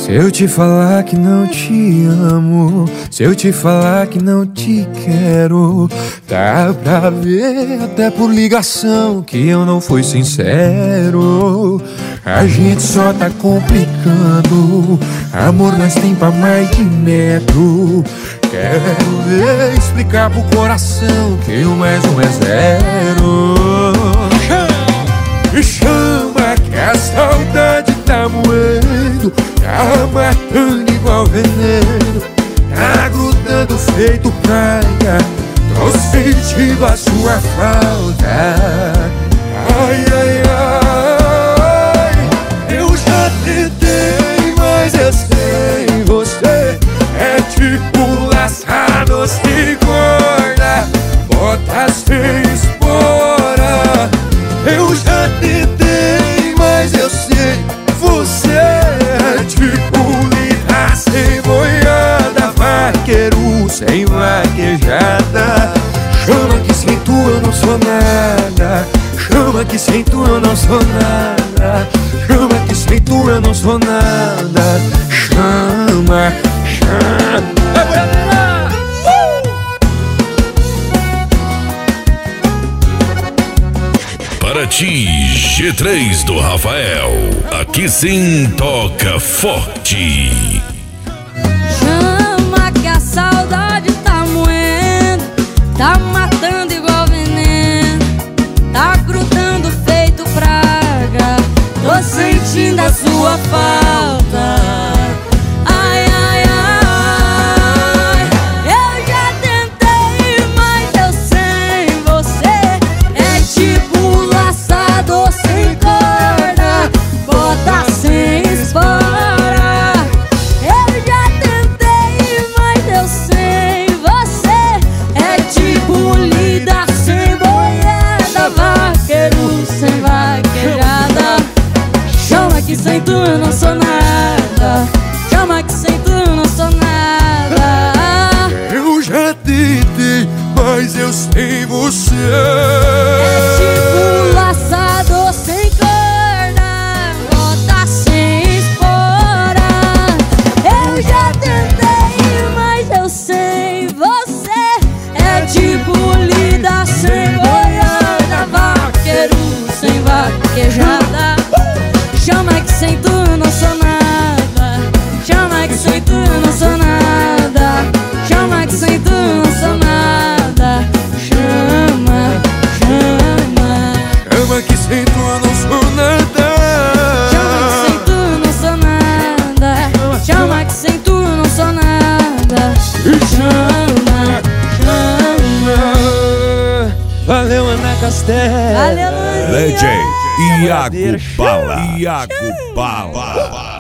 Se eu te falar que não te amo, se eu te falar que não te quero, dá pra ver até por ligação que eu não fui sincero. A gente só tá complicando, amor nós tem pra mais de metro. Quero ver explicar pro coração que o mais um é zero. Me chama que a saudade tá moendo, tá matando igual veneno, tá grudando feito praia, tô sentindo a sua falta. Ai, ai, ai, eu já tentei, mas eu sei, você é tipo laçado sem corda, bota sem espora. Eu já tentei, mas eu sei, você é tipo lida sem boiada, vaqueiro sem vaquejada. Chama que sem tu eu não sou nada, chama que sem tu eu não sou nada, chama que sem tu eu não sou nada. Chama, chama. Para ti, G3 do Rafael, aqui sim toca forte. Chama que a saudade tá moendo, tá matando igual veneno, tá grudando feito praga, tô sentindo a sua falta. Ai, ai, ai, eu já tentei, mas eu sem você é tipo laçador sem corda, bota sem espora. Eu já tentei, mas eu sem você é tipo lida sem boiada, vaqueiro sem vaquejada. Chama que sem tu eu não sou nada, chama que sem tu eu não sou nada. Eu já tentei, mas eu sei você É tipo laçador sem corda, bota sem espora. Eu já tentei, mas eu sei, você é tipo lida sem boiada, vaqueiro sem vaquejada. Chama que sem tu eu não sou nada, chama que sem tu eu não sou nada, chama que sem tu eu não sou nada. Chama, chama. chama que sem tu eu não sou nada, Chama que sem tu eu não sou nada, chama que sem tu eu não sou nada. Chama, chama. Valeu, Ana Castela. Aleluia. Legend, Iago Bala.